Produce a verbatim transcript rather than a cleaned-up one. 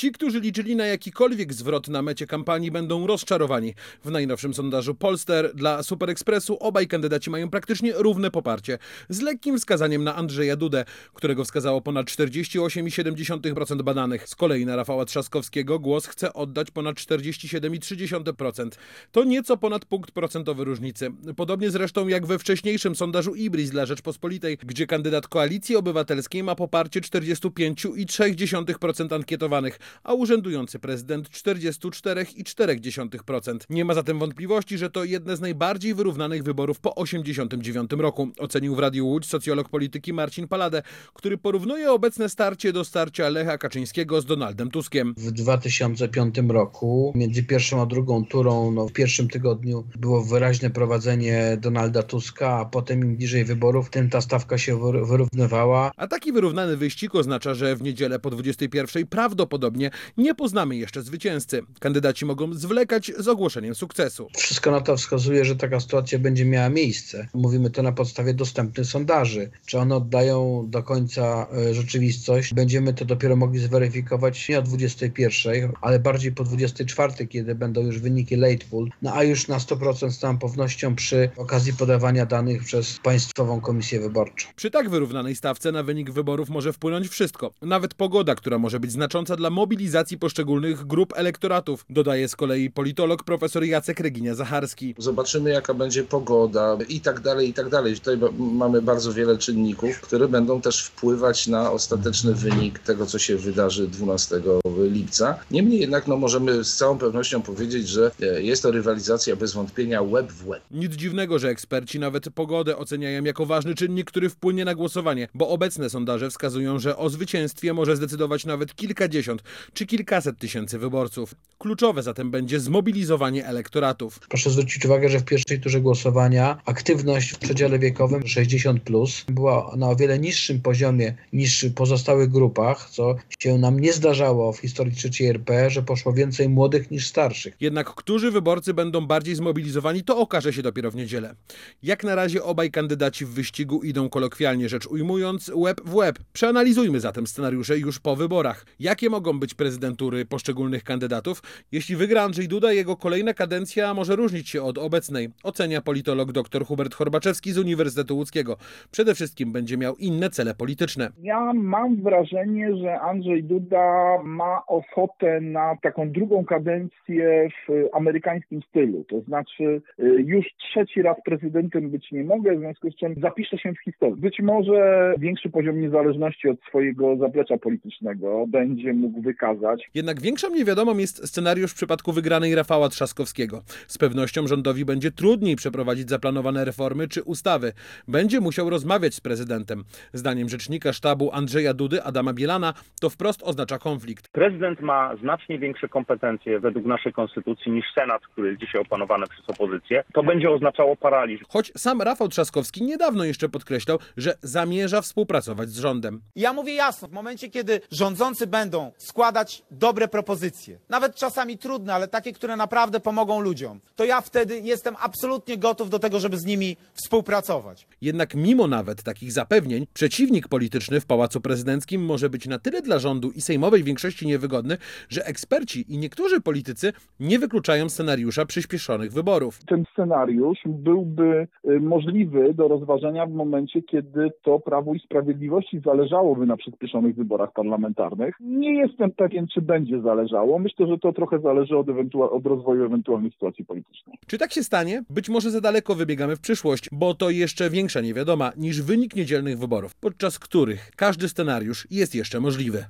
Ci, którzy liczyli na jakikolwiek zwrot na mecie kampanii, będą rozczarowani. W najnowszym sondażu Polster dla Super Expressu obaj kandydaci mają praktycznie równe poparcie, z lekkim wskazaniem na Andrzeja Dudę, którego wskazało ponad czterdzieści osiem przecinek siedem procent badanych. Z kolei na Rafała Trzaskowskiego głos chce oddać ponad czterdzieści siedem przecinek trzy procent. To nieco ponad punkt procentowy różnicy. Podobnie zresztą jak we wcześniejszym sondażu Ibris dla Rzeczpospolitej, gdzie kandydat Koalicji Obywatelskiej ma poparcie czterdzieści pięć przecinek trzy procent ankietowanych, a urzędujący prezydent czterdzieści cztery przecinek cztery procent. Nie ma zatem wątpliwości, że to jedne z najbardziej wyrównanych wyborów po osiemdziesiątym dziewiątym roku, ocenił w Radiu Łódź socjolog polityki Marcin Paladę, który porównuje obecne starcie do starcia Lecha Kaczyńskiego z Donaldem Tuskiem. W dwa tysiące piątym roku między pierwszą a drugą turą, no w pierwszym tygodniu było wyraźne prowadzenie Donalda Tuska, a potem im bliżej wyborów, tym ta stawka się wyrównywała. A taki wyrównany wyścig oznacza, że w niedzielę po dwudziestej pierwszej prawdopodobnie nie poznamy jeszcze zwycięzcy. Kandydaci mogą zwlekać z ogłoszeniem sukcesu. Wszystko na to wskazuje, że taka sytuacja będzie miała miejsce. Mówimy to na podstawie dostępnych sondaży. Czy one oddają do końca rzeczywistość? Będziemy to dopiero mogli zweryfikować nie o dwudziestej pierwszej, ale bardziej po dwudziestej czwartej, kiedy będą już wyniki late poll, no a już na sto procent z całą pewnością przy okazji podawania danych przez Państwową Komisję Wyborczą. Przy tak wyrównanej stawce na wynik wyborów może wpłynąć wszystko. Nawet pogoda, która może być znacząca dla mobilizacji poszczególnych grup elektoratów, dodaje z kolei politolog profesor Jacek Reginia-Zacharski. Zobaczymy, jaka będzie pogoda i tak dalej, i tak dalej. Tutaj mamy bardzo wiele czynników, które będą też wpływać na ostateczny wynik tego, co się wydarzy dwunastego lipca. Niemniej jednak no, możemy z całą pewnością powiedzieć, że jest to rywalizacja bez wątpienia łeb w łeb. Nic dziwnego, że eksperci nawet pogodę oceniają jako ważny czynnik, który wpłynie na głosowanie, bo obecne sondaże wskazują, że o zwycięstwie może zdecydować nawet kilkadziesiąt czy kilkaset tysięcy wyborców. Kluczowe zatem będzie zmobilizowanie elektoratów. Proszę zwrócić uwagę, że w pierwszej turze głosowania aktywność w przedziale wiekowym sześćdziesiąt plus była na o wiele niższym poziomie niż w pozostałych grupach, co się nam nie zdarzało w historii trzeciej R P, że poszło więcej młodych niż starszych. Jednak którzy wyborcy będą bardziej zmobilizowani, to okaże się dopiero w niedzielę. Jak na razie obaj kandydaci w wyścigu idą, kolokwialnie rzecz ujmując, łeb w łeb. Przeanalizujmy zatem scenariusze już po wyborach. Jakie mogą być prezydentury poszczególnych kandydatów? Jeśli wygra Andrzej Duda, jego kolejna kadencja może różnić się od obecnej, ocenia politolog dr Hubert Horbaczewski z Uniwersytetu Łódzkiego. Przede wszystkim będzie miał inne cele polityczne. Ja mam wrażenie, że Andrzej Duda ma ochotę na taką drugą kadencję w amerykańskim stylu. To znaczy już trzeci raz prezydentem być nie mogę, w związku z czym zapiszę się w historii. Być może większy poziom niezależności od swojego zaplecza politycznego będzie mógł wykazać. Jednak większą niewiadomą jest scenariusz w przypadku wygranej Rafała Trzaskowskiego. Z pewnością rządowi będzie trudniej przeprowadzić zaplanowane reformy czy ustawy. Będzie musiał rozmawiać z prezydentem. Zdaniem rzecznika sztabu Andrzeja Dudy, Adama Bielana, to wprost oznacza konflikt. Prezydent ma znacznie większe kompetencje według naszej konstytucji niż Senat, który jest dzisiaj opanowany przez opozycję. To będzie oznaczało paraliż. Choć sam Rafał Trzaskowski niedawno jeszcze podkreślał, że zamierza współpracować z rządem. Ja mówię jasno, w momencie, kiedy rządzący będą składać dobre propozycje, nawet czasami trudne, ale takie, które naprawdę pomogą ludziom, to ja wtedy jestem absolutnie gotów do tego, żeby z nimi współpracować. Jednak mimo nawet takich zapewnień, przeciwnik polityczny w Pałacu Prezydenckim może być na tyle dla rządu i sejmowej większości niewygodny, że eksperci i niektórzy politycy nie wykluczają scenariusza przyspieszonych wyborów. Ten scenariusz byłby możliwy do rozważenia w momencie, kiedy to Prawu i Sprawiedliwości zależałoby na przyspieszonych wyborach parlamentarnych. Nie jestem pewien, czy będzie zależało. Myślę, że to trochę zależy od, ewentua- od rozwoju ewentualnej sytuacji politycznej. Czy tak się stanie? Być może za daleko wybiegamy w przyszłość, bo to jeszcze większa niewiadoma niż wynik niedzielnych wyborów, podczas których każdy scenariusz jest jeszcze możliwy.